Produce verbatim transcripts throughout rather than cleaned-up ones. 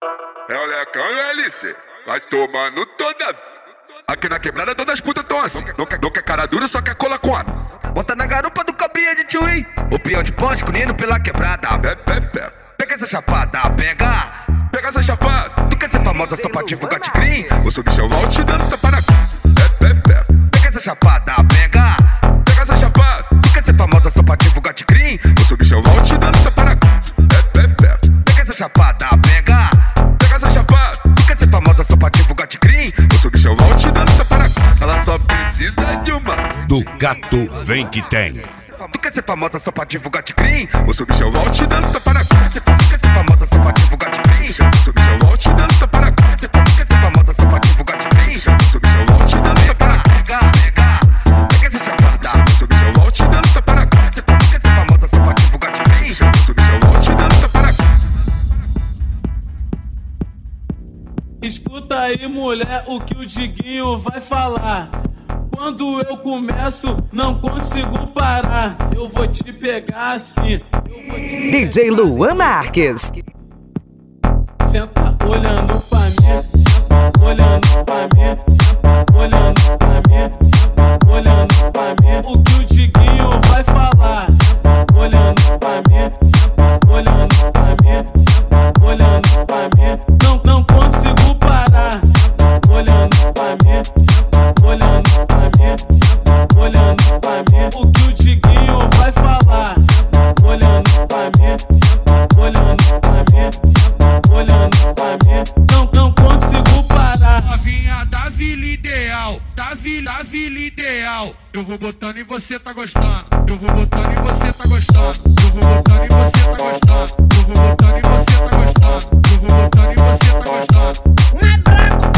É o Lecão e o L C. Vai tomando toda. Aqui na quebrada todas as putas tão assim. Não quer, não quer cara dura, só quer cola com ar. Bota na garupa do cabinha de tchuí. O peão de poste, cunindo pela quebrada. Pé, pé, pé. Pega essa chapada, pega. Pega essa chapada. Tu quer ser famosa só pra divulgar de crime? O seu bichão mal te dando tapa na cara. Pé, pé, pé. Pega essa chapada, pega. Pega essa chapada. Tu quer ser famosa só pra divulgar de crime? O seu bichão mal te dando tapa na cara. Pé, pé, pé. Pega essa chapada, pega. Pega essa chapada. Tu quer ser famosa só pra divulgar de crime? O seu bichão mal te dando tapa na cara. Ela só precisa de uma. Do Gato Vem Que Tem. Tu quer ser famosa só pra divulgar de crime? O seu bichão mal te dando tapa na cara. Tu quer ser famosa só pra divulgar de crime? O seu bichão mal te dando tapa na cara. Tu quer ser famosa só pra divulgar de crime? O seu bichão mal te dando tapa na cara. Pega, pega. Pega essa chapada. O seu bichão mal te dando tapa na cara. Tu quer ser famosa só pra divulgar de crime? O seu bichão mal te dando tapa na cara. Escuta aí, mulher, o que o Diguinho vai falar. Quando eu começo, não consigo parar. Eu vou te pegar assim. Eu vou te D J Luan Marques. Senta olhando pra mim, senta olhando pra mim, senta olhando pra mim, senta olhando pra mim. O que o Diguinho vai falar? Senta olhando pra mim, senta olhando pra mim, senta olhando pra mim. Não, não consigo parar. Senta olhando pra mim, senta olhando pra mim, senta olhando pra mim. O que o Diguinho vai falar? Senta olhando pra mim, senta olhando pra mim, senta olhando pra mim. Não, não consigo parar. Novinha da vila ideal, da vila, da vila ideal. Eu vou botando e você tá gostando. Eu vou botando e você tá gostando. Eu vou botando e você tá gostando. Eu vou botando e você tá gostando. Eu vou botando e você tá gostando. Não é branco,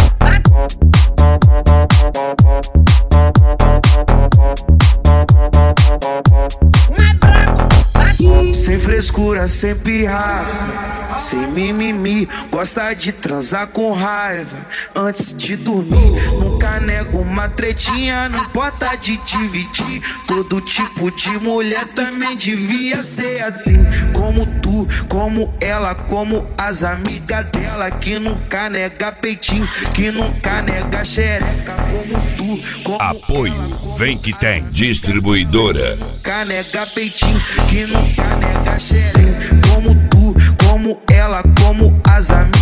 não é branco. Sem frescura, sem pirraça, sem mimimi. Gosta de transar com raiva antes de dormir. Nunca nego uma tretinha, não importa de dividir. Todo tipo de mulher também devia ser assim. Como tu, como ela, como as amigas dela. Que nunca nega peitinho, que nunca nega xereca. Como tu, como Apoio Vem Que Tem. Distribuidora. nunca nega peitinho, que nunca nega xereca. Como tu, como ela, como as amigas.